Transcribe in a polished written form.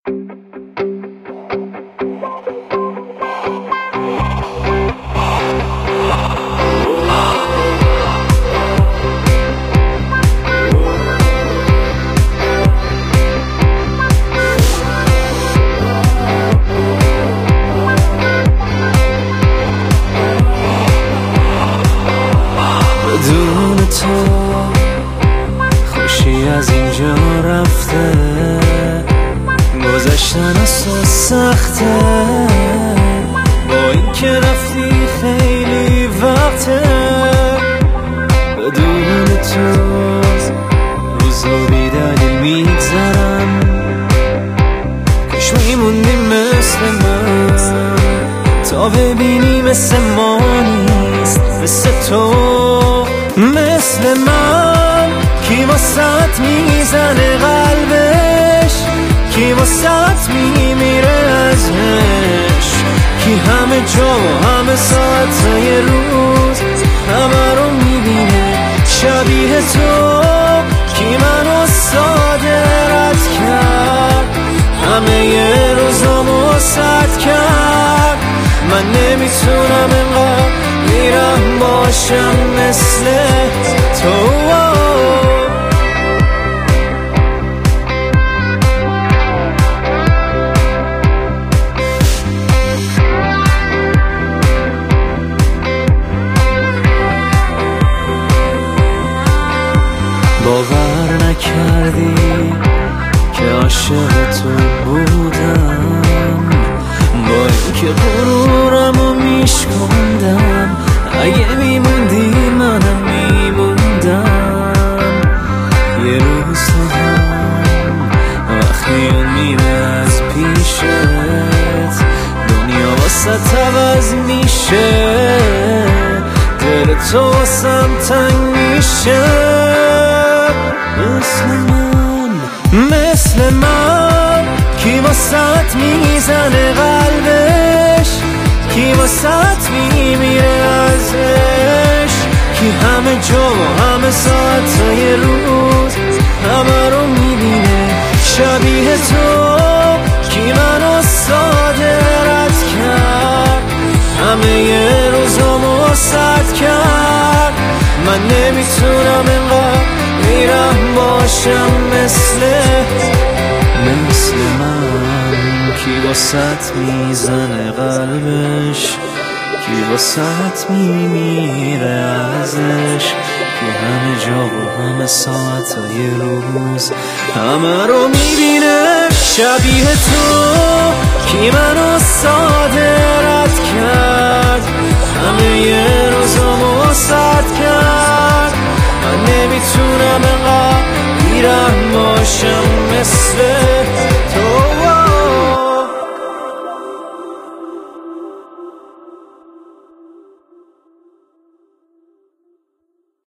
بدون تو خوشی از اینجا رفته، گذشتن از تو سخته، با این که رفتی خیلی وقته. بدون تو روزا بی دلیل میگذرن، کاش میموندی مثل من تا ببینی مثل ما نیست، مثل تو مثل من. کی واسط میزنه قلبش، کی واسط میمیره ازش، کی همه جا و همه ساعتهای روز همه رو میبینه شبیه تو. کی منو ساده رد کرد، همه یه روزامو سد کرد. من نمیتونم انقدر میرم باشم مثل تو. باور نکردی که عاشق تو بودم، با اینکه غرورمو میشکندم. اگه میموندی منم میموندم. یه روز هم وقتی میره از پیشت، دنیا واسه عوض میشه، دل تو واسم تنگ میشه. مثل من کی واسط میزنه قلبش، کی واسط میمیره ازش، کی همه جا و همه ساعتهای روز همه رو میبینه شبیه تو. کی منو ساده رد کرد، همه یه روزامو سد کرد. من نمیتونم انقدر میرم باشم مثل من. کی واسط میزنه قلبش، کی واسط میمیره ازش، کی همه جا و همه ساعتهای روز همه رو میبینه شبیه تو. کی منو ساده رد